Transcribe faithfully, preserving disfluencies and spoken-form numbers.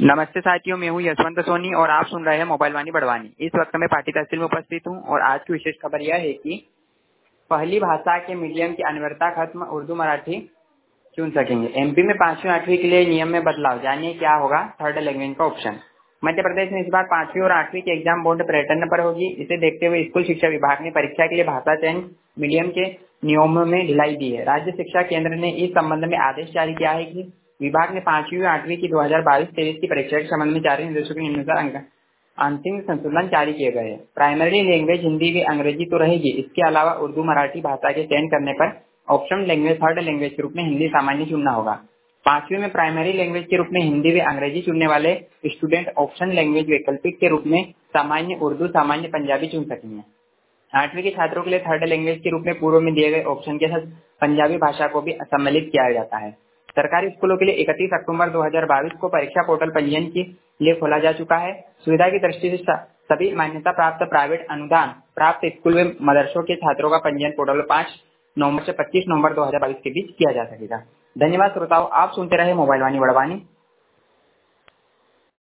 नमस्ते साथियों, मैं हूं यशवंत सोनी और आप सुन रहे हैं मोबाइल वाणी बड़वानी। इस वक्त मैं पाटी तहसील में उपस्थित हूं और आज की विशेष खबर यह है कि पहली भाषा के मीडियम की अनिवार्यता खत्म, उर्दू मराठी चुन सकेंगे। एमपी में पांचवी आठवीं के लिए नियम में बदलाव, जानिए क्या होगा थर्ड लैंग्वेज का ऑप्शन। मध्य प्रदेश में इस बार पांचवी और आठवीं की एग्जाम बोर्ड पैटर्न पर होगी। इसे देखते हुए स्कूल शिक्षा विभाग ने परीक्षा के लिए भाषा चयन मीडियम के नियमों में ढिलाई दी है। राज्य शिक्षा केंद्र ने इस संबंध में आदेश जारी किया है कि विभाग ने पांचवी और आठवीं की दो हजार बाईस तेईस की परीक्षा के संबंध में जारी निर्देशों के निम्नानुसार अंक अंतिम संशोधन जारी किए गए हैं। प्राइमरी लैंग्वेज हिंदी व अंग्रेजी तो रहेगी, इसके अलावा उर्दू मराठी भाषा के चयन करने पर ऑप्शन लैंग्वेज थर्ड लैंग्वेज के रूप में हिंदी सामान्य चुनना होगा। पांचवी में प्राइमरी लैंग्वेज के रूप में हिंदी व अंग्रेजी चुनने वाले स्टूडेंट ऑप्शन लैंग्वेज वैकल्पिक के रूप में सामान्य उर्दू, सामान्य पंजाबी चुन सकेंगे। आठवीं के छात्रों के लिए थर्ड लैंग्वेज के रूप में पूर्व में दिए गए ऑप्शन के साथ पंजाबी भाषा को भी सम्मिलित किया जाता है। सरकारी स्कूलों के लिए इकतीस अक्टूबर दो हजार बाईस को परीक्षा पोर्टल पंजीयन के लिए खोला जा चुका है। सुविधा की दृष्टि से सभी मान्यता प्राप्त प्राइवेट अनुदान प्राप्त स्कूल व मदरसों के छात्रों का पंजीयन पोर्टल पाँच नवंबर से पच्चीस नवंबर दो हजार बाईस के बीच किया जा सकेगा। धन्यवाद श्रोताओं, आप सुनते रहे मोबाइल वाणी बड़वानी।